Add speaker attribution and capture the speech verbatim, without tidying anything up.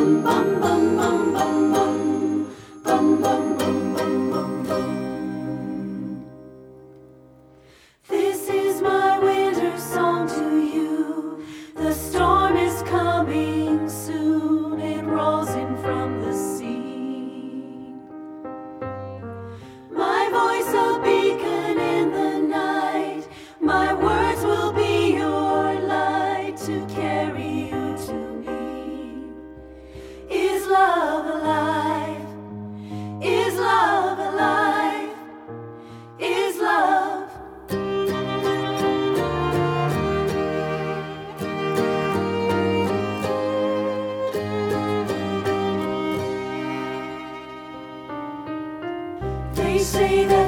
Speaker 1: This is my winter song to you. The storm is coming soon. It rolls in from the sea. My voice a beacon in the night. My words will be your light to carry you to me. Is love alive? Is love alive? Is love? They say that